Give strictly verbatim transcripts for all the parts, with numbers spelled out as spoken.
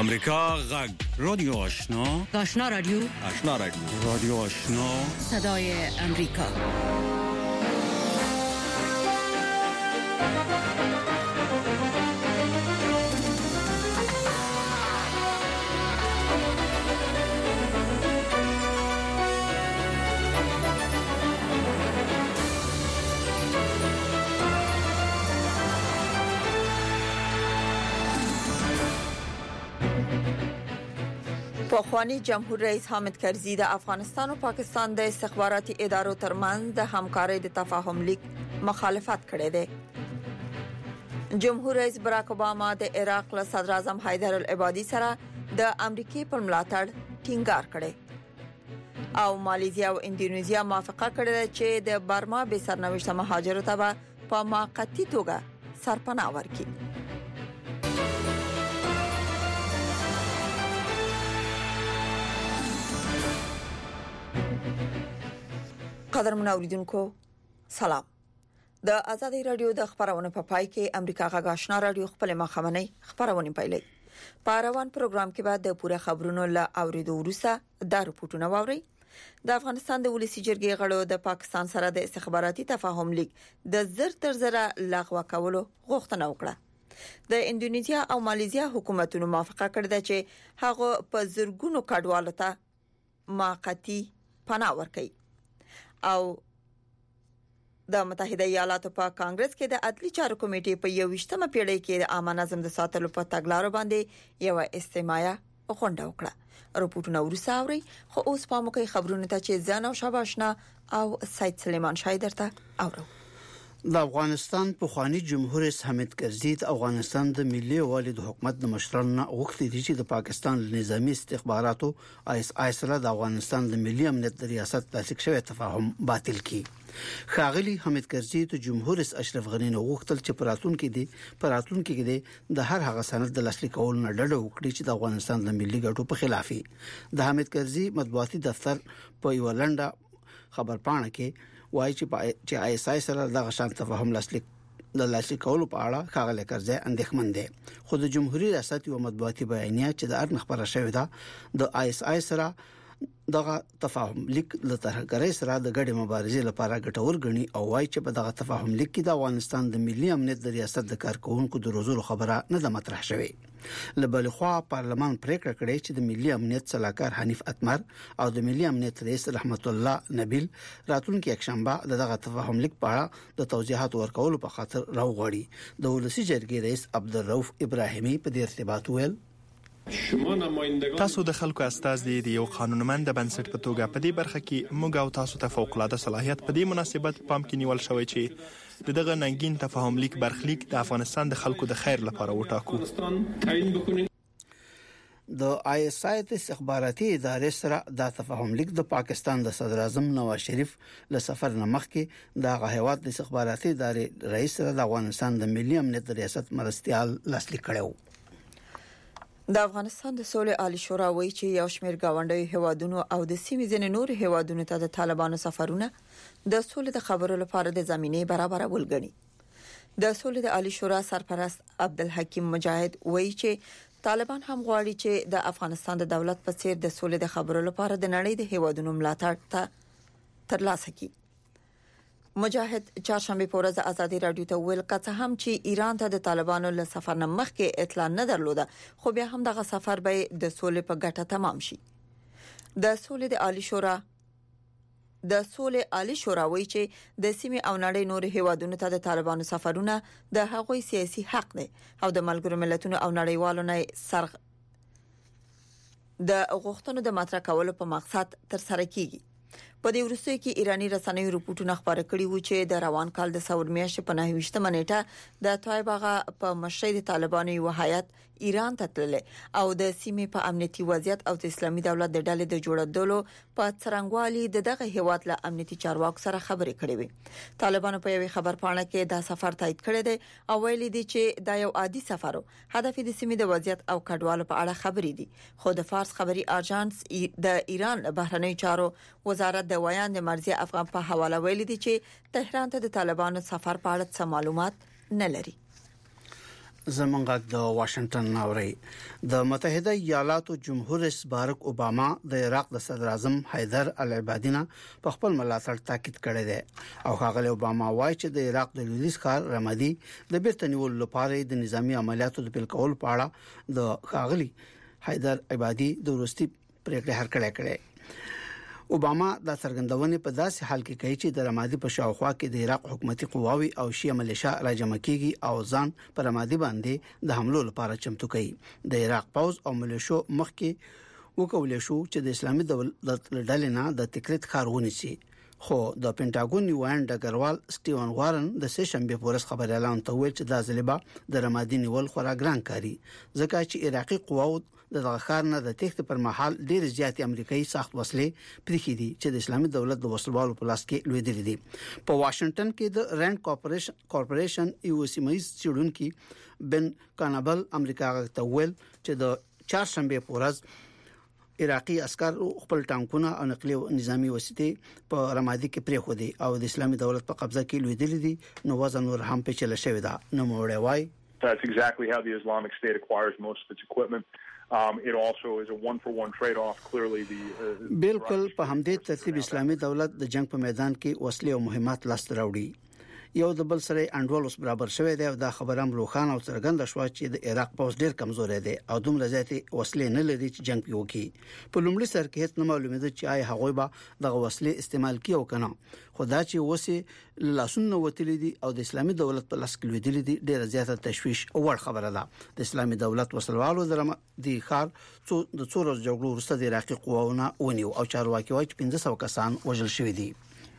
امریکا غږ رادیو آشنا آشنا رادیو آشنا رادیو رادیو آشنا صدای امریکا. پخوانی جمهور رئیس حامد کرزی د افغانستان او پاکستان د استخباراتي ادارو ترمنځ د همکارۍ د تفاهم لیک مخالفت کړی دی. جمهور رئیس براک اوباما د عراق له صدر اعظم حیدر العبادي سره د امریکای پر ملاتړ ټینګار کړی او ماليزیا او انډونیزیا موافقه کړې چې د برما به سرنوشت مهاجرو ته په موقتی توګه سرپناه ورکړي. قدرمن اوریدونکو سلام. د آزادۍ رادیو د خبرونو په پای کې امریکا غږ آشنا رادیو خپل مخامنۍ خبرونه پیلې. په روان پروګرام کې بعد د پوره خبرونو له اوریدو وروسته د رپورټونو واوري. د افغانستان د ولسی جرګې غړو د پاکستان سره د استخباراتي تفاهم لیک د زر تر زره لغوه کولو غوښتنه وکړه. د انډونیزیا او ماليزیا حکومتونو موافقه کړې ده چې هغه په زرګونو کډوالو ته موقتی پناه ورکړي. او د متحده ایالاتو په کانګرس کې د عدلي چارو کمیټې په یوویشتمه پیړۍ کې د عامه نظم د ساتلو په تګلارو باندې یو استماعه غونډه وکړه. رپورټونه ورسره اوري خو اوس په موقع خبرونه ته چې ځان او شاباشنا او سید سلیمان شایدر ته اورو. د افغانستان پخوانی جمهور رئیس حامد کرزي د افغانستان د ملي والد حکومت د مشرانو غوښتي دي چې د پاکستان نظامی استخباراتو آی اس آی سره د افغانستان د ملي امنیت د ریاست لاسلیک شوی تفاهم باطل کړي. خاغلی حامد کرزي د جمهور رئیس اشرف غنی نو غوښتل چې پراتون کې دي پراتون کې دي د هر هغه سند د لاسلیک کول نه ډډه وکړي چې د افغانستان د ملي ګټو په خلاف دي. د حامد کرزي مطبوعاتي دفتر په یو لنډه خبرپاڼه کې وایي چې چې آی اس آی سره د غشان تفاهم لاسلیک د لاسلیک کولو په اړه خاغلی کرزي اندېښمن دي. خو د جمهوریت ریاست یو مطبوعاتي بیانیه چې د ارن خبره شوې ده د آی اس آی سره دغه تفاهم لیک له ترهګرۍ سره د ګډې مبارزې لپاره ګټور غني او وايي چې په دغه تفاهم لیک کې د افغانستان د ملي امنیت د ریاست د کارکونکو د روزلو خبره نه ده مطرح شوې. لبلخوا پارلمان پریکړه کړې چې د ملي امنیت صلاحکار حنیف اتمر او د ملي امنیت رئیس رحمت الله نبیل راتلونکي یکشنبه دغه تفاهم لیک په اړه د توضیحات ورکولو په خاطر راوغړي. د ولسی جرګې رئیس عبدالرؤف ابراهیمي په دې ارتباط ویل تاسو د خلکو استازي دی یو قانونمند بنسټ په توګه په دې برخه کې موږ او تاسو ته فوق العاده صلاحیت په دې مناسبت پام کې نیول شوی چې دغه ننګین تفاهم لیک برخلیک د افغانستان د خلکو د خیر لپاره وټاکو. د آی اس آی د استخباراتي ادارې سره د تفاهم لیک د پاکستان د صدر اعظم نواز شریف له سفر نه مخکې د هیواد د استخباراتي ادارې رئیس سره د افغانستان د ملي امنیت ریاست مرستيال لاسلیک کړو. د افغانستان د سولې عالی شورا وایي چې یو شمېر گاونډي هیوادونو او د سیمې ځینې نور هیوادونو ته د طالبانو سفرونه د سولې د خبرو لپاره د زمينې برابر ولګني. د سولې د عالی شورا سرپرست عبدالحکیم مجاهد وایي چې طالبان هم غواړي چې د افغانستان د دولت په څیر د سولې د خبرو لپاره د نړۍ د هیوادونو ملاتړ ته ترلاسه کړي. مجاهد چهارشنبه په ورځ آزادۍ رادیو ته ویل که څه هم چې ایران ته د طالبانو له سفر نه مخکې اطلاع نه درلوده خو بیا هم دغه سفر به د سولې په ګټه تمام شي. د سولې د عالی شورا د سولې عالی شورا وایي چې د سیمې او نړۍ نور هیوادونو ته د طالبانو سفرونه د هغوی سیاسي حق دی او د ملګرو ملتونو او نړیوالو نه سرغ د غوښتنو د مطرح کولو په مقصد تر سره کیږي. په دې وروسته کې ایرانی رسنیو رپورټونه خبره کړي وو چې د روان کال د سور میاشتې په نهه نیټه د طایبه په مشرۍ د طالبانو یو هیئت ایران ته تلل او د سیمې په امنیتي وضعیت او د اسلامي دولت د ډلې د جوړېدلو په څرنګوالي دغه هیواد له امنیتي چارواکو سره خبرې کړې وي. طالبانو په یوه خبرپاڼه کې دا سفر تایید کړی دی او ویلي دي چې دا یو عادي سفر و. هدف د سیمې د وضعیت او کډوالو په اړه خبرې دي. خو د فارس خبري اژانس د ایران بهرنی چارو وزارت د ویان د مرزي افغان په حواله ویلي دي چې تهران ته د طالبانو سفر په اړه څه معلومات نه لري. زمونږ د واشنگټن ناوري د متحده ایالاتو جمهور رئیس بارک اوباما د عراق د صدر اعظم حیدر العبادینا په خپل ملاتړ تاکید کړی دی او هغه اوباما وایي چې د عراق د لویدیځ ښار رمادي د بیرته نیولو لپاره د نظامی عملیاتو د پیل کولو په اړه د هغه حیدر عبادي د ورستي پریکړه هرکړه کړې اوباما دا څرګندونه په داسې حال کې کوي چې د رمادي په شاوخوا کې د عراق حکومتي قواوي او شیعه ملیشیا راجمع کیږي او ځان پر رمادي باندې د حملو لپاره چمتو کوي د عراق پوز او ملیشو مخکې وکولې شو چې د اسلامي دولت ډلې نه د تکریت خارونه شي خو د پینټاګون نیوان ډګروال سټیون وارن د سه شنبه پورس خبر اعلان ته ویل چې د ځلبا د رمادي نیول خورا ګران کاری ځکه چې عراقي قواو د دغخار نه د تخت پر محل ډیر زیاتې امریکایي ساخت وسلې پرېخي دي چې د اسلامي دولت د وسلوالو په لاس کې لویدل دي په واشنگټن کې د رند کارپوریشن کارپوریشن یو سیمایز چډونکو بن کانابل امریکا ته ویل چې د چهارشنبه پورز عراقي عسكر خپل ټانکونه او نقلي نظامی وسیلې په رمادي کې پرې خو دي او د اسلامي دولت په قبضه کې لویدل دي نو وزن ور هم په چله شوی دا نو موړی وای That's exactly how the Islamic State acquires most of its equipment. Um, it also is a one-for-one trade-off. Clearly, the uh, بالکل په همدې ترتیب اسلامي دولت د جنگ په میدان کې وسلې او مهمات لاس راوړي یو د بل سره انډول اوس برابر شوی دی او دا خبره هم روخان او څرګنده شو چې د عراق پوز ډیر کمزوري دی او دومره زیاتې وسلې نه لري چې جنگ وکړي په لومړي سر کې هیڅ نه معلومه ده چې آی هغوی به د وسلې استعمال کوي او کنه خدا چې وسه لاسونه وتلی دي او د اسلامي دولت په لاس کې لویدلې دي ډیره زیاته تشویش او ور خبره ده د اسلامي دولت وسلوالو درم د خار څو د څو ورځې جګړو وروسته د عراقي قواونه ونیو او چارواکي وايي چې پنځه سوه کسان وژل شوي دي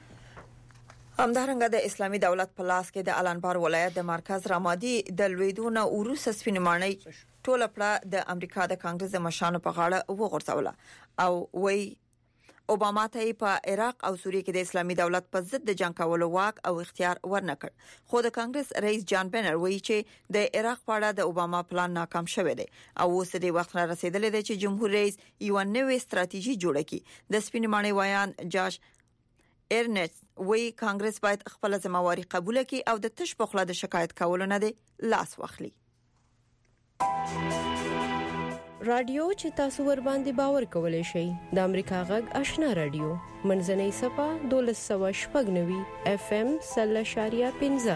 همدارنګه د اسلامي دولت په لاس کې د الانبار ولایت د مرکز رمادي د لویدونه اوروس سپینمانی ټوله پړه د امریکا د کانګرس د مشانو په غاړه وغورځوله او وی اوباما ته په عراق او سوریه کې د اسلامي دولت په ضد د جنگ کولو واک او اختیار ورنکړ خو د کانګرس رئیس جان بینر وایي چې د عراق په اړه د اوباما پلان ناکام شوی دی او اوس د وخت را رسیدلی دی چې جمهور رئیس یو نوې ستراتیژي جوړه کړي د سپینمانی وایان جاش ارنټ وی کانګرس باید خپل ځمواري قبول کړي او د تش په خله د شکایت کولو نه دی لاس واخلي رادیو چې تاسو ور باندې باور کولای شئ د امریکا غږ آشنا رادیو منځنۍ صفه دولس سو شپږ اف ام سل شاریه پنځه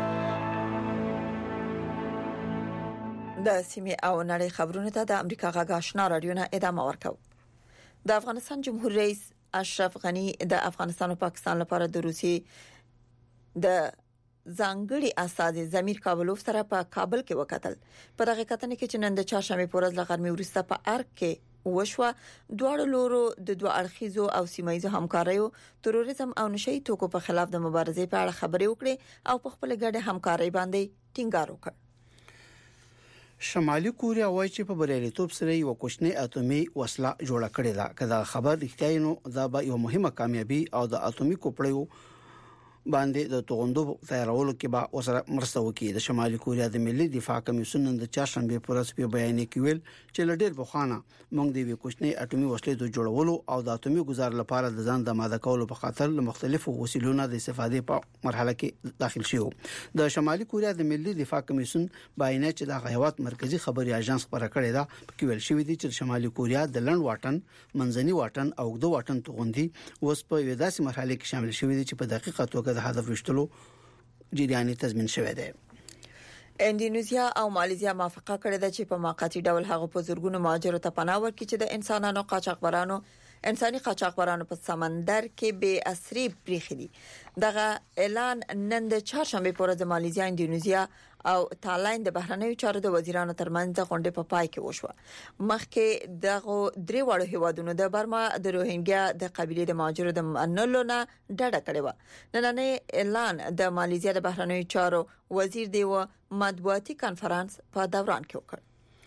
د سیمه او نړۍ خبرونه ته د امریکا غږ آشنا رادیو نه ادامه ورکو د افغانستان جمهور رئیس اشرف غنی د افغانستان او پاکستان لپاره د روسي د ځانګړي استاد زمیر کابلوف سره په کابل کې وکتل په دغه کتنې کې چې نن د چهارشنبه پورز لغرمې ورسته په ارګ کې وشوه دوه لورو د دوه اړخیزو او سیمایي همکاریو تروریزم او نشئی توکو په خلاف د مبارزې په اړه خبرې وکړي او په خپل ګډه همکاري باندې ټینګار وکړ شمالي کوریا وایي چې په بریالیتوب سره یو کوچنی اټومي وسله جوړه کړې ده کله خبر رښتیا نو دا به یو مهمه کامیابی او د اټومي کوپړیو باندې د توغندو تیارولو کې به اوسره مرسته وکړي د شمالي کوریا د ملي دفاع کمیسیون د چهارشنبه پورز په بیان کې ویل چې لډیر بخانه موږ د یو کوچنی اټومي وسلې د جوړولو او د اټومي گزار لپاره د ځان د ماده کولو په خاطر له مختلفو وسیلو نه د استفادې په مرحله کې داخل شو د شمالي کوریا د ملي دفاع کمیسیون بیان چې د هیواد مرکزی خبري اژانس خبره کړې ده په کې ویل شوی دی چې شمالي کوریا د لند واټن منځني واټن او د واټن توغندي اوس په یوه داسې مرحله کې شامل شوی دی چې په دقیقه توګه د هدف وشتلو جریاني تضمین شوی دی اندونیزیا او مالیزیا موافقه کړې ده چې په موقتی ډول هغه په زورګونو مهاجرو ته پناه ورکړي چې د انسانانو قاچاقبرانو انساني قاچاقبرانو په سمندر کې به اسری پریخي دي دغه اعلان نن د چهارشنبه پر ورځ مالیزیا اندونیزیا او تایلند د بهرنیو چارو د وزیرانو ترمنځ د غونډې په پای کې وشو مخکې دغه درې وړو هیوادونو د برما د روهینګیا د قبيله د مهاجرو د منلو نه ډډه کړې و نننې اعلان د مالیزیا د بهرنیو چارو وزیر دیو مطبوعاتي کانفرنس په دوران کې وکړ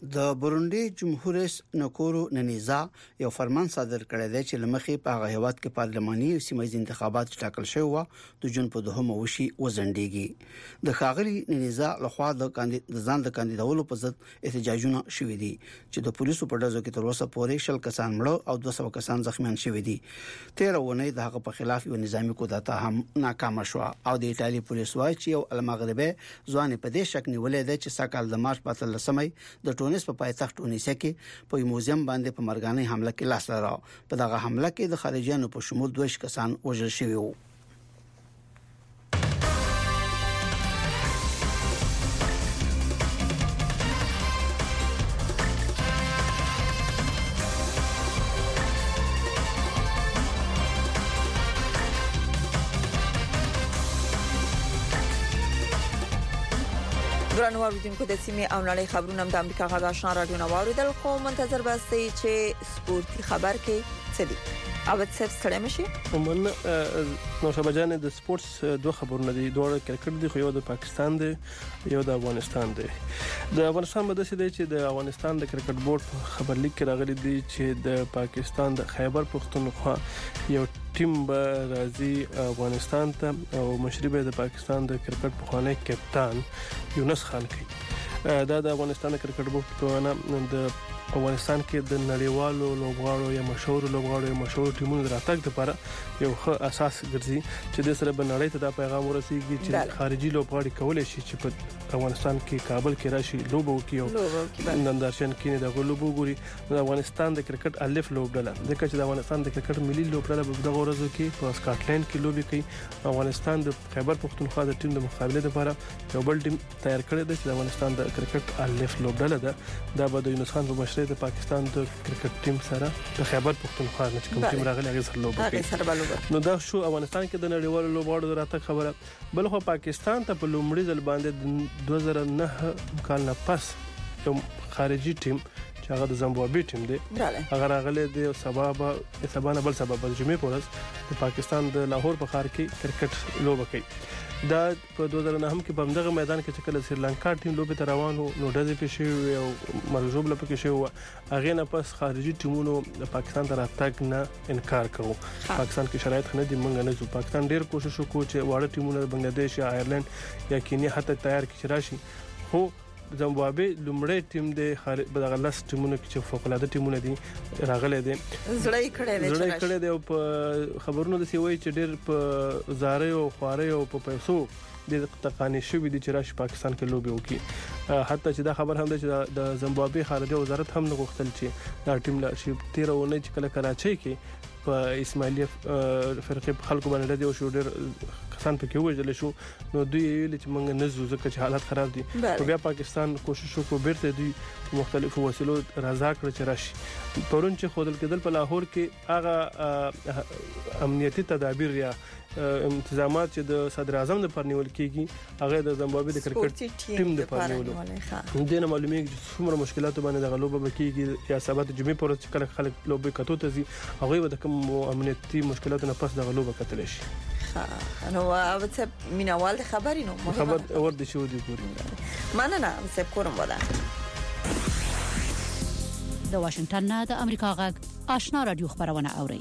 د برونډي جمهور رئیس نکورو ننیزا یو فرمان صادر کړی دی چې لمخې په هغه هیواد کې پارلماني او سیمایي انتخابات ټاکل شوی و د جون په دوهمه وشي وزندېږي د خاغلی ننیزا لخوا د کاندید ځان د کاندیدولو په ضد احتجاجونه شوې دي چې د پولیسو په ډزو کې تر اوسه پورې شل کسان مړ او دوه سوه کسان زخمیان شوي دي تیر ونې د هغه په خلاف یو نظامی کودتا هم ناکام شو او د ایتالیا پولیس وايي چې یو المغربي ځوان په دې شک نیولې ده چې سکهال د مارچ په اتلسمه د ټونس په پایتخت ټونسیا کې په موزیم باندې په مرګانه حمله کې لاس لرا په دغه حمله کې د خارجيانو په شمول دوه کسان وژل شوي وو ګران اوریدونکو د سیمې او نړۍ خبرونه د امریکا غږ آشنا رادیو نو اوریدل خو منتظر باسي چې سپورتي خبر کې څه دي او څه ستړي مشي ومن نو شبجان د سپورتس دوه خبرونه دي دوه کرکټ دي خو یو د پاکستان دی یو د افغانستان دی د افغانستان مده سي دی چې د افغانستان د کرکټ بورډ خبر لیک راغلي دی چې د پاکستان د خیبر پختونخوا یو ټیم به راځي افغانستان ته او مشري به د پاکستان د کرکټ پخوانی کپتان یونس خان کوي دا د افغانستان کرکټ بورډ په وینا د افغانستان کې د نړیوالو لوبغاړو یا مشهور لوبغاړو یا مشهور ټیمونو راتګ لپاره یو ښه اساس ګرځي چې د سره بنړۍ ته دا پیغام ورسیږي چې خارجي لوبغاړي کولای شي چې په افغانستان کې کابل کې راشي لوبو کې او نندارشن کې د لوبو ګوري د افغانستان د کرکټ الف لوبډله د کچ د افغانستان د کرکټ ملي لوبډله په دغه ورځو کې په سکاټلند کې لوبي کوي افغانستان د خیبر پختونخوا د ټیم د مقابله لپاره یو بل ټیم تیار کړی دی چې د افغانستان د کرکټ الف لوبډله ده دا به د یونس خان په مشرۍ د پاکستان د کرکټ ټیم سره د خیبر پختونخوا نه کوم ټیم راغلی هغه سره لوبي کوي نو دا شو افغانستان کې د نړیوالو لوبغاړو د راتګ خبره بل خو پاکستان ته په لومړي ځل باندې دوه زره نه کال نه پس یو خارجي ټیم چې هغه د زامبابوي ټیم دی هغه راغلی دی سبب سبانه بل سبب د جمعې په ورځ د پاکستان د لاهور په ښار کې کرکټ لوبه کوي دا په دوه زره نه هم کې په دغه میدان کې چې کله سریلانکا ټیم لوبې ته روانو نو ډزې پېښې او مرجوب لپاره کې شو هغه نه پس خارجي ټیمونو د پاکستان ته راتګ نه انکار کوي پاکستان کې شرایط نه دي مونږ نه زو پاکستان ډېر کوشش وکړو چې واړه ټیمونه بنگلاديش یا آیرلند یا کینیا حتی تیار کړي راشي خو زامبابوي لومړی ټیم د دغه لاس ټیمونو کې چې فوق العاده ټیمونه دي راغلي دي زړی کړي دي زړی کړي دي او په خبرونو د سی وای چې ډېر په زاري او خواري او په پیسو د تقانی شوې دي چې راشي پاکستان کې لوبي وکي حتی چې دا خبر هم ده چې د زامبابوي خارجه وزارت هم غوښتل چې دا ټیم لا شي تیرونه چې کله کراچۍ کې په اسماعیلیه فرقې خلکو باندې د شو ډېر کسان پکې وژل شو نو دوی ویل چې موږ نه زو ځکه چې حالت خراب دي خو بیا پاکستان کوشش وکړ بیرته دوی مختلفو وسیلو رضا کړ چې راشي پرون چې خودل کېدل په لاهور کې هغه امنیتي تدابیر یا انتظامات چې د صدر اعظم د پرنیول کېږي هغه د زامبابوي د کرکټ ټیم د پرنیولو دنه معلومیږي چې څومره مشکلات باندې د غلوبه بکیږي یا سبا د جمعې پر ورځ کله خلک لوبي کتو ته زی هغه د کوم امنیتي مشکلاتو نه پس د غلوبه کتل شي نو او څه مینوال د خبرې نو خبر اور د شو دی ګوري مننه څه کوم ولا د واشنگټن نه د امریکا غږ آشنا رادیو خبرونه اوري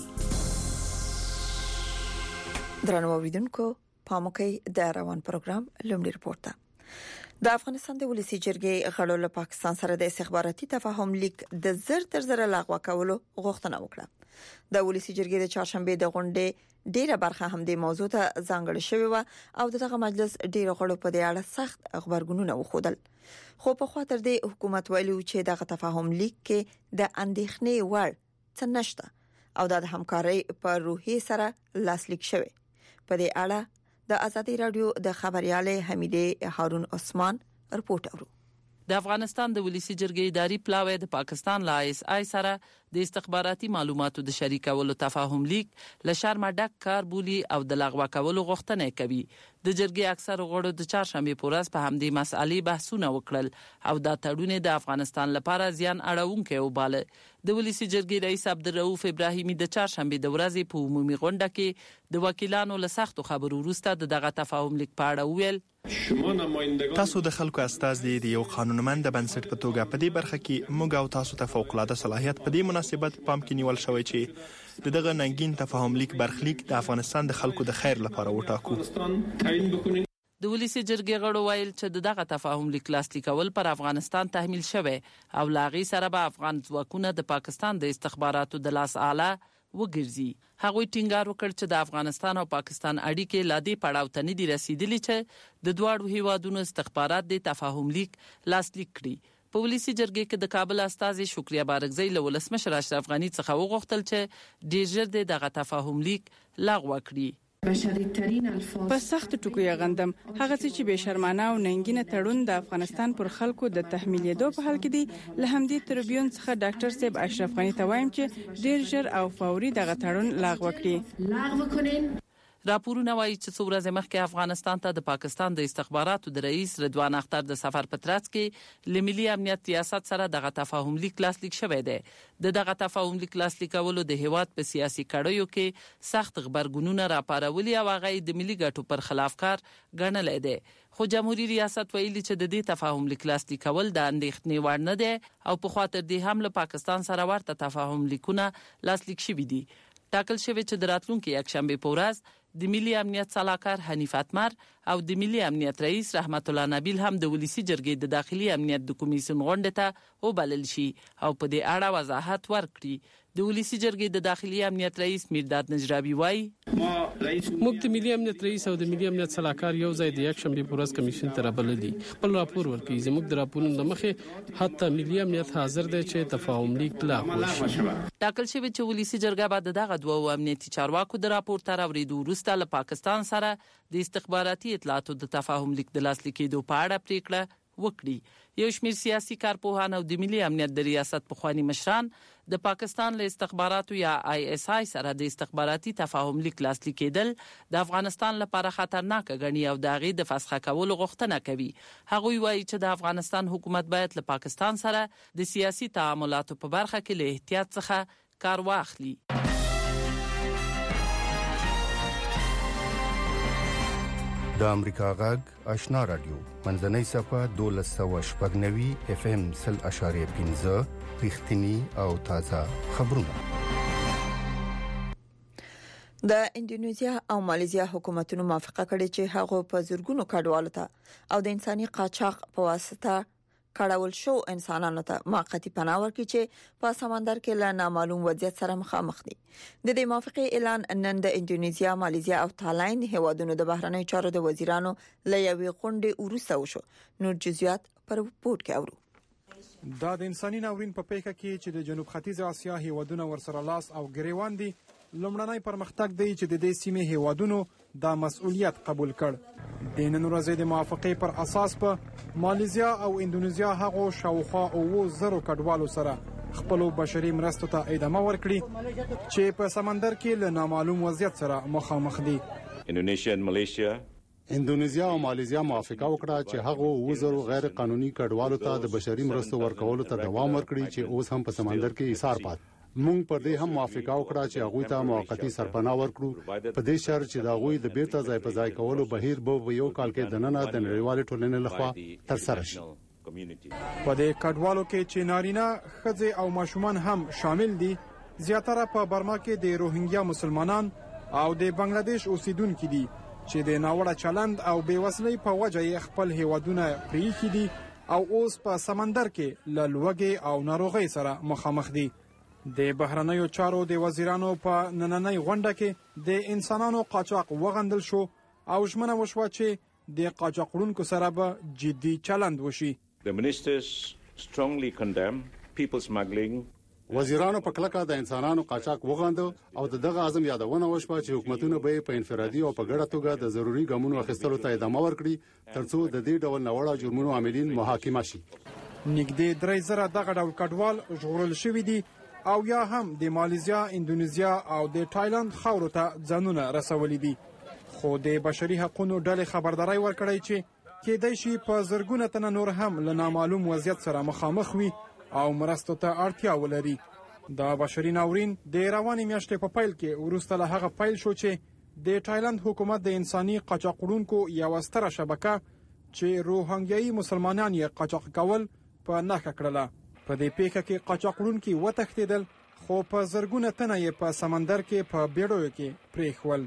درنو اوریدونکو پاموکي د روان پروګرام لومړی رپورټه د افغانستان د ولسی جرګې غړو له پاکستان سره د استخباراتي تفاهم لیک د زر تر زر لغوه کولو غوښتنه وکړه د ولسی جرګې د چهارشنبه د غونډې ډیره برخه هم د موضوع ته ځانګړې شوې و او دغه مجلس ډیره غړو په دې اړه سخت خبرګونونه وخودل خو په خاطر د حکومت ویلو چې دغه تفاهم لیک کې د اندېښنې وړ څه نشته او د همکارۍ په روحي سره لاسلیک شوی په دې اړه د ازادي رادیو د خبرياله حمیده هارون عثمان رپورټ اورو د افغانستان د ولسی جرګې اداري پلاوی د پاکستان لا اس آی سره د استخباراتي معلوماتو د شریکولو تفاهم لیک ل شرم ډک کار بولی او د لغوه کولو غوښتنه کوي د جرګې اکثر غړو د چهارشنبه پورز په همدې مسالې بحثونه وکړل او دا تړون د افغانستان لپاره زیان اړونکي وباله د ولسی جرګې رئیس عبدالرؤف ابراهیمي د چهارشنبه د ورځې په عمومي غونډه کې د وکیلانو له سختو خبرو وروسته دغه تفاهم لیک په اړه وویل تاسو د خلکو استازي د یو قانونمند بنسټ په توګه په دې برخه کې موږ او تاسو ته فوق العاده صلاحیت په دې مناسبت پام کې نیول شوی چې د دغه ننګین تفاهم لیک برخلیک د افغانستان د خلکو د خیر لپاره وټاکو. د ولسی جرګې غړو ویل چې دغه تفاهم لیک لاسلیک کول پر افغانستان تحمیل شوی او لاغي سره به افغان ځواکونه د پاکستان د استخباراتو د لاس اعلی وګرځي. هغوی ټینګار وکړ چې د افغانستان او پاکستان اړیکې لا دې پړاو ته نه دي رسیدلي چې د دواړو هیوادونو استخبارات د تفاهم لیک لاسلیک کړي. په ولسی جرګې کې د کابل استازي شکریا بارکزی له ولسمشر اشرف غنی څخه وغوښتل چې ډیر ژر د دغه تفاهم لیک لغوه کړي. په سخت ټکو یې غندم هغه چې به شرمانه او ننګینه تړون د افغانستان پر خلکو د تحمیلېدو په حال کې دی. له همدې تربیون څخه ډاکټر صاحب اشرف غنی ته وایم چې ډیر ژر او فوري دغه تړون لغوه کړي. لغوه کړي. راپورونه وایي چې څو ورځې مخکې افغانستان ته د پاکستان د استخباراتو د رئیس رضوان اختر د سفر په ترڅ کې ل ملي امنیت ریاست سره دغه تفاهم لیک لاسلیک شوی دی. د دغه تفاهم لیک لاسلیکولو د هیواد په سیاسي کړیو کې سخت خبرګونونه راپارولي او هغه د ملي ګټو پر خلاف کار ګڼلی دی. خو جمهوریت ریاست ویلي چې د دې تفاهم لیک لاسلیکول د اندېښنې وړ نه دی او په خاطر دې هم له پاکستان سره ورته تفاهم لیکونه لاسلیک شوي دي. ټاکل شوی چې د راتلونکي یکشنبه په ورځ د ملي امنیت صلاحکار حنیف اتمر او د ملي امنیت رئیس رحمت الله نبیل هم د ولسی جرګې د داخلي امنیت د کمیسیون غونډه ته وبلل شي او په دې اړه وضاحت ورکړي. د ولسی جرګې د داخلي امنیت رئیس میرداد نجرابي وایي موږ د ملي امنیت رئیس او د ملي امنیت صلاحکار یو ځای د یکشنبه په ورځ کمیسیون ته رابللي خپل راپور ورکړي. زموږ د راپورونو د مخې حتی ملي امنیت حاضر دی چې تفاهم لیک لغوه شي. ټاکل شوی چې ولسی جرګه به دغه دوه امنیتي چارواکو د راپور تر اورېدو وروسته له پاکستان سره د استخباراتي اطلاعاتو د تفاهم لیک د لاسلیک کېدو په اړه پریکړه وکړي. یو شمېر سیاسي کارپوهان او د ملي امنیت د ریاست پخوانی مشران د پاکستان له استخباراتو یا آی اس آی سره د استخباراتي تفاهم لیک لاسلیک کېدل د افغانستان لپاره خطرناک ګڼي او د هغې د فسخه کولو غوښتنه کوي. هغوی وایي چې د افغانستان حکومت باید له پاکستان سره د سیاسي تعاملاتو په برخه کې له احتیاط څخه کار واخلي. د امریکا غږ آشنا رادیو منځنۍ صفه دولس سوه شپږ نوي اف ام سل اشاریه پنځه رښتینی او تازه خبرونه. د اندونیزیا او مالیزیا حکومتونو موافقه کړې چې هغه په زورګونو کډوالو ته او د انساني قاچاق په واسطه کډوال شو انسانانو ته موقتی پناه ورکړي چې په سمندر کې له نامعلوم وضعیت سره مخامخ دي. د دې موافقې اعلان نن د اندونیزیا، مالیزیا او تایلند هیوادونو د بهرنیو چارو د وزیرانو له یوې غونډې وروسته وشو. نور جزئیات پر رپورت کې اورو. دا د انساني ناورین په پیښه کې چې د جنوب ختیځ اسیا هیوادونو ورسره لاس او ګریوان دي لومړنی پرمختګ دی چې د دې سیمې هیوادونو دا مسؤلیت قبول کړ. د نن ورځې د موافقې پر اساس په مالیزیا او اندونیزیا هغو شاوخوا اوه زره کډوالو سره خپل بشري مرستو ته ادامه ورکړي چې په سمندر کې له نامعلوم وضعیت سره مخامخ دي. اندونیشیا او مالیزیا اندونیزیا او مالیزیا موافقه وکړه چې هغه اوه زره غیر قانوني کډوالو ته د بشري مرستو ورکولو ته دوام ورکړي چې اوس هم په سمندر کې ایثار پات. مونږ پر دې هم موافقه وکړه چې هغه ته موقتی سرپناه ورکړو په دې شرط چې دا غوي د بیرته ځای په ځای کولو بهیر به یو کال کې د نن د نړیوال ټولنې لخوا تر سره شي. په دې کډوالو کې چې نارینه، ښځې او ماشومان هم شامل دي زیاتره په برما کې د روهینګیا مسلمانان او د بنگلاديش اوسیدونکو دي چې د ناوړه چلند او بیوسلۍ په وجه یې خپل هیوادونه پریښي دي او اوس په سمندر کې له لوږې او ناروغۍ سره مخامخ دي. د بهرنیو چارو د وزیرانو په نننۍ غونډه کې د انسانانو قاچاق وغندل شو او ژمنه وشوه چې د قاچاقونکو سره به جدي چلند وشي. The ministers strongly condemn people smuggling. وزیرانو په کلکه د انسانانو قاچاق وغندل او دغه عزم یادونه وشوه چې حکومتونه به په انفرادي او په ګډه توګه د ضروري ګامونو اخیستلو ته ادامه ورکړي ترڅو د دې ډول ناوړه جرمونو عاملین محاکمه شي. نږدې درې زره دغه ډول کډوال ژغورل شوي دي او یا هم د مالیزیا، اندونیزیا او د تایلند خاورو ته ځانونه رسولي دي. خو د بشري حقوقو ډلې خبرداري ورکړی چې کېدای شي په زرګونه تنه نور هم له نامعلوم وضعیت سره مخامخ وي او مرستو ته اړتیا ولري. د بشري ناورین د روانې میاشتې په پیل کې وروسته له هغه پیل شو چې د تایلند حکومت د انساني قاچاقونکو یو ستره شبکه چې روهنګیایي مسلمانان یې قاچاق کول په نښه کړله. په دې پیښه کې قاچاقونکي وتښتېدل، خو په زرګونه تنه یې په سمندر کې په بیړیو کې پرېښول.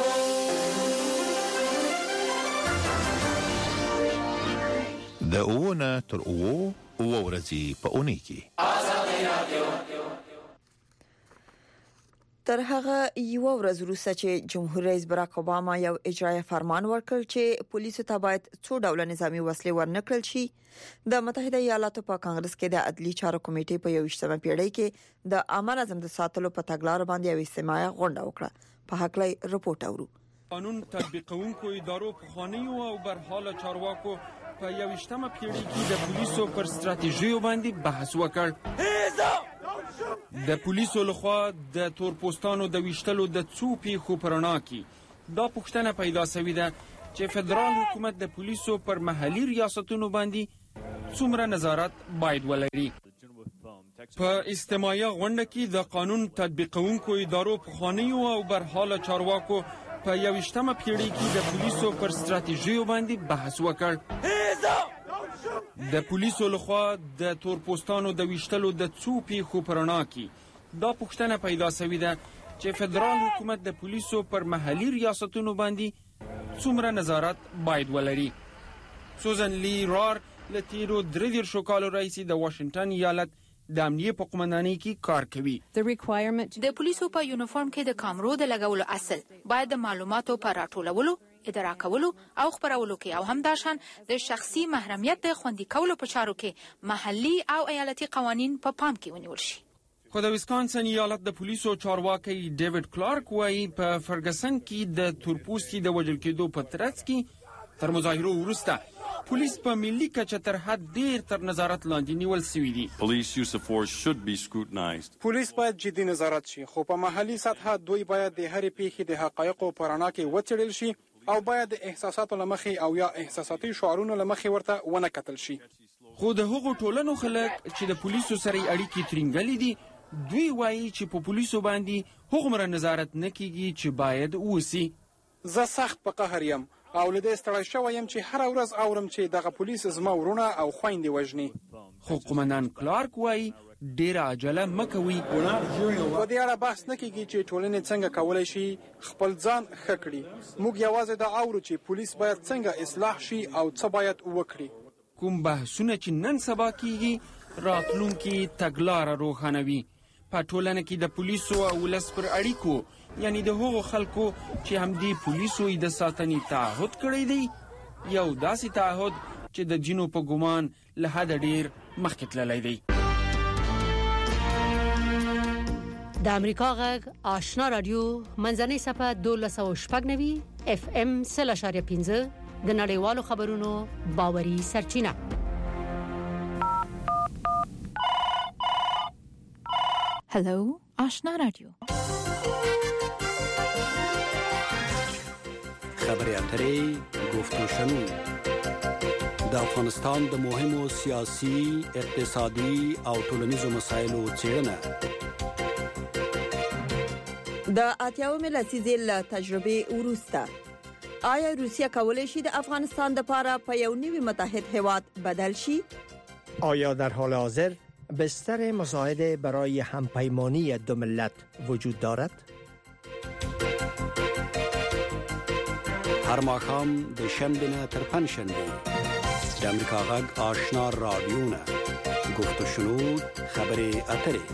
د اوونه تر اوو اوه ورځې په اونۍ کې تر هغه یو ورځ وروسته چې جمهور رئیس براک اوباما یو اجرایي فرمان ورکړ چې پولیسو ته باید څو ډول نظامی وسلې ورنکړل شي، د متحده ایالاتو په کانګرس کې د عدلي چارو کمیټې په یوویشتمه پیړۍ کې د عامه نظم د ساتلو په تګلارو باندې یو اجتماعي غونډه وکړه. په هکله رپورټ اورو. قانون تطبیقونکو ادارو پخوانیو او برحال چارواکو په یوویشتمه پیړۍ کې د پولیسو پر ستراتیژیو باندې بحث وکړ. د پولیسو لخوا د تورپوستانو د ویشتلو د څو پیښو پرنا کې دا پوښتنه پیدا شوې ده چې فدرال حکومت د پولیسو پر محلي ریاستونو باندې څومره نظارت باید ولري. په اجتماعي غونډه کې د قانون تطبیقونکو ادارو پخوانیو او برحال چارواکو په یوویشتمه پیړۍ کې د پولیسو پر ستراتیژیو باندې بحث وکړ. د پولیسو لخوا د تورپوستانو د ویشتلو د څو پیښو پرنا کې دا پوښتنه پیدا شوې ده چې فدرال حکومت د پولیسو پر محلي ریاستونو باندې څومره نظارت باید ولري. سوزن لی رار له تیرو درې دېرشو کالو راهیسې د واشنګټن ایالت د امنیې په قومندانۍ کې کار کوي. د پولیسو په یونیفورم کې د کامرو د لګولو اصل باید د معلوماتو په راټولولو، اداره کولو او خبرولو کې او همداشان د شخصي محرمیت د خوندي کولو په چارو کې محلي او ایالتي قوانین په پام کې ونیول شي. خو د ویسکانسن ایالت د پولیسو چارواکي ډیوډ کلارک وايي په فرګسن کې د تورپوستي د وژل کېدو په ترڅ کې تر مظاهرو وروسته پولیس په ملي کچه تر حد ډیر تر نظارت لاندې نیول شوي دي. پولیس باید جدي نظارت شي، خو په محلي سطحه دوی باید د هرې پیښې د حقایقو په رڼا کې وڅېړل شي او باید د احساساتو له مخې او یا احساساتي شعارونو له مخې ورته ونه کتل شي. خو د هغو ټولنو خلک چې د پولیسو سره اړیکې ترینګلې دي دوی وایي چې په پولیسو باندې هغومره نظارت نه کیږي چې باید وسی. زه سخت په قهر یم او له دې ستړی شوی یم چې هره ورځ اورم چې دغه پولیس زما ورونه او خویندې وژني. خو قومندان کلارک وایي ډیره عجله مه کوئ. په دې اړه بحث نه کیږي چې ټولنې څنګه کولی شي خپل ځان ښه کړي. موږ یوازې دا اورو چې پولیس باید څنګه اصلاح شي او څه باید وکړي. کوم بحثونه چې نن سبا کیږي راتلونکي تګلاره روښانوي. په ټولنه کې د پولیسو او ولس پر اړیکو یعنی د هغو خلکو چې هم دی پولیسو د ساتنې تعهد کړی دی یو داسې تعهد چې د جنو په ګمان له حده ډیر مخکې تللی دی. د امریکا غږ آشنا رادیو منځنۍ صفحه دولس او شپږ نوي اف ام سل اشاریه پنځه د نړیوالو خبرونو باوري سرچینه. هلو آشنا رادیو. خبری اتری گفتگو شنود د افغانستان د مهمو سیاسي، اقتصادي او ټولنیزو مسایلو څېړنه د اتیاومې لسیزې له تجربې وروسته آیا روسیه کولی شي د افغانستان لپاره په یو نوی متحد هیواد بدل شي؟ آیا در حال حاضر بستر مساعده برای همپیمانی دو ملت وجود دارد؟ هر ماښام د شنبه نه تر پنجشنبه د امریکا غږ آشنا رادیو نه گفت و شنود خبری اتری.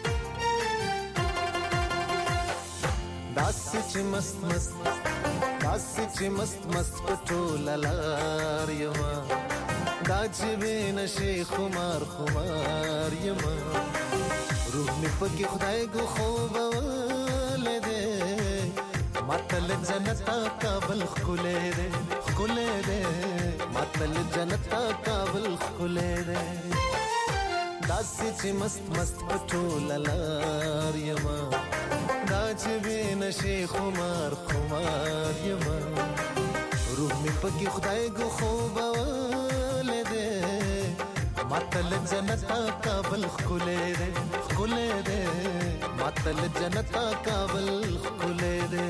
داسې چې مست مست داسې چې مست مست پټول لار یما دا چې بنشي خمار خمار یما روح می پکې خدای ګو خوب ولده ماتل جنتا کابل خلې ده خلې ده ماتل جنتا کابل خلې ده داسې چې مست مست پټول لار یما دا چې بنشي خمار خمار یما روح می پکې خدای ګو خوب ولده ماتل جنتا کابل خلې ده خلې ده ماتل جنتا کابل خلې ده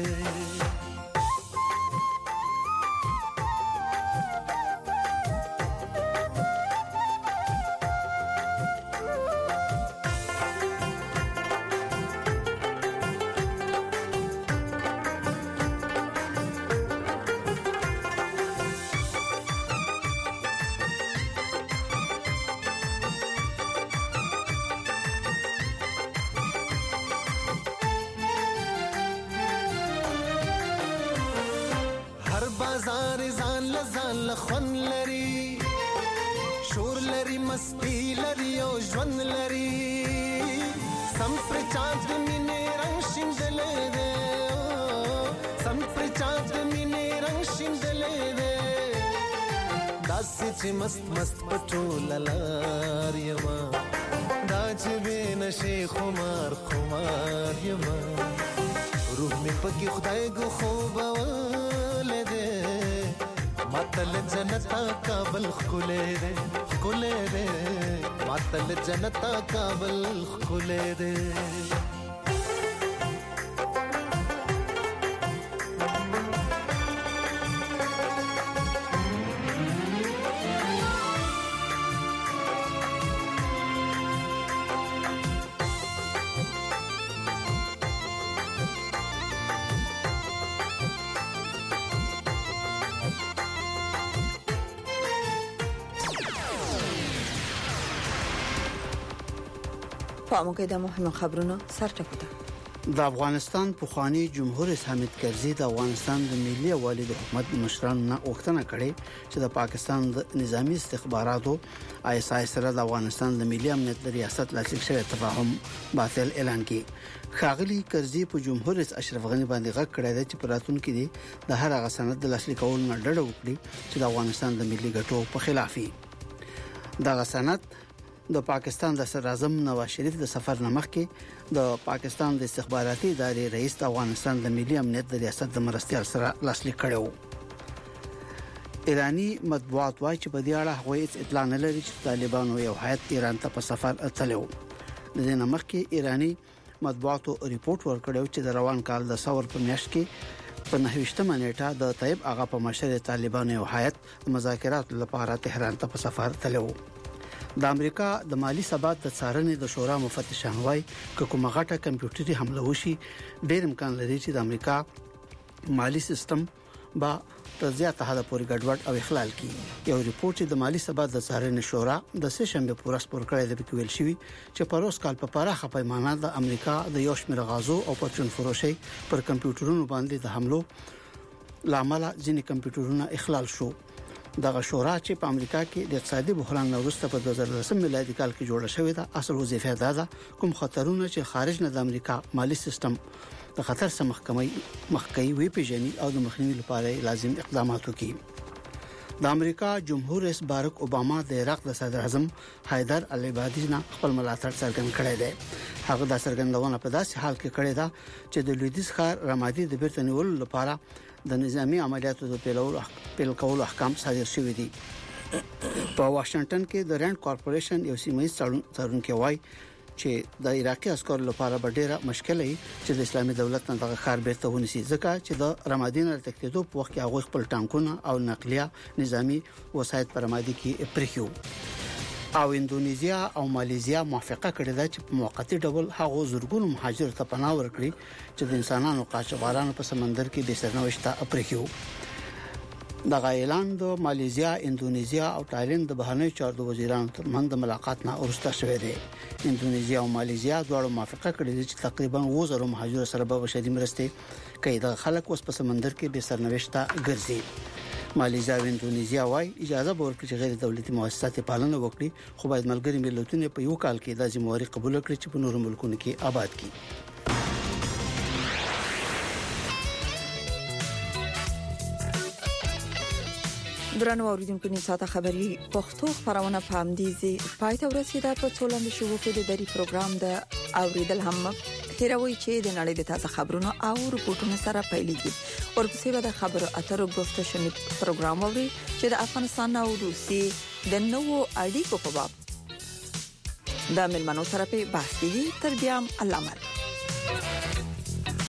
بازار ځان لزان لخون لري شور لري مستی لري او ژوند لري سم پر چاند مینه رنگ شیندلې ده سم پر چاند مینه رنگ شیندلې ده داسې چې مست مست پټول لار یما دا چې بنشي خمار خمار یما روح می پکې خدای ګو خوب ماتل جنتا کابل خلې ده خلې ده ماتل جنتا کابل خلې ده پاموکې د مهمو خبرونو سرټکو ده د افغانستان پخوانی جمهور رئیس حامد کرزي د افغانستان د ملي والي د حکومت مشرانو نه غوښتنه کړې چې د پاکستان د نظامی استخباراتو آی اس آی سره د افغانستان د ملي امنیت د ریاست لاسلیک شوی تفاهم باطل اعلان کړي. خاغلی کرزي په جمهور رئیس اشرف غنی باندې غږ کړی دی چې پراتون کې دی د هر هغه سند د لاسلیک کولو نه ډډه وکړي چې د افغانستان د ملي ګټو په خلاف وي. دا سند د پاکستان د صدر اعظم نواز شریف د سفر نامه کې د پاکستان د استخباراتي ادارې رئیس د افغانستان د ملي امنیت د ریاست د مرستيال سره لاسلیک کړو. ایرانی مطبوعات وايي چې په دې اړه هیڅ اطلاع نه لري چې طالبانو یو هیئت ایران ته په سفر اتلو. د دې نامه کې ایرانی مطبوعاتو ریپورت ورکړو چې د روان کال د ثور په میاشت کې په نهویشتمه نیټه د طیب اغا په مشر طالبانو یو هیئت مذاکرات لپاره تهران ته په سفر تلو. د امریکا د مالی ثبات د څارنې د شورا مفتشان وايي چې کومه غټه کمپیوټري حمله وشي ډېر امکان لري چې د امریکا مالی سیستم با تر زیاته حد پورې ګډوډ او اخلال کړي. یو ریپورت چې د مالی ثبات د څارنې شورا د سه شنبه پورس پر کړی د ویل شوی چې په روز کال په پراخه پیمانه د امریکا د یو شمېر غازو او پرچون فروشي پر کمپیوټرونو باندې د حملو لامل ځینې کمپیوټرونه اخلال شو. دغه شورا چې په امریکا کې د اقتصادي بحران وروسته په دوه زره لس میلادي کال کې جوړه شوې ده اصل وظیفه ده کوم خطرونه چې خارج نه د امریکا مالی سیستم د خطر سره مخکمي مخکې وی پیژني او د مخنیوي لپاره لازم اقدامات وکړي. د امریکا جمهور رئیس باراک اوباما د عراق د صدر اعظم حیدر العبادي نه خپل ملاتړ څرګند کړی دی. هغه د څرګندونه په داسې حال کې کړی دا چې د لویدیځ ښار رمادي د بیرته نیولو لپاره د نظامی عملیاتو د پیلولو پیل کولو احکام صادر شوي دي. په واشنگټن کې د رند کارپوریشن یو سیمایي څارونکي وایي چې د عراقي عسکرو لپاره به ډیره مشکل وي چې د اسلامي دولت نه دغه ښار بیرته ونیسي ځکه چې د رمادین تکتیدو په وخت کې هغه خپل ټانکونه او نقلیه نظامی وسایل پر رمادي کې پرخیو. او اندونیزیا او مالیزیا موافقه کړې ده چې په موقتی ډول هغه زورګونو مهاجر ته پناه ورکړي چې د انسانانو قاچاقبرانو په سمندر کې د سرنوشت ته پرخیو. د اعلان د ماليزیا، اندونیزیا او تایلند د بهرنی چارو د وزیرانو ترمنځ د ملاقات نه ورسته شوې ده. اندونیزیا او ماليزیا دواړو موافقه کړې ده چې تقریبا وزرو مهاجر سره به بشري مرستې کوي. د خلک اوس په سمندر کې به سرنوشته ګرځي. ماليزیا او اندونیزیا وايي اجازه ورکړي چې غیر دولتي مؤسسات پالنه وکړي، خو باید ملګری ملتونه په یو کال کې د ځمواري قبول کړي چې په نورو ملکونو کې آباد کړي. درنو اوریدونکو نه ساته خبري پښتو خبرونه په همدې پای ته ورسیده. په څولند شو کې د دری پروګرام د اوریدل هم هیروي چې د نړۍ د تازه خبرونو او رپورټونو سره پیلېږي. ورپسې به د خبرو اترو ګفتشنی پروګرام اوري چې د افغانستان او روسي د نوو اړیکو په باب د ملمنو سره په بحث کوي. تر بیا الله مل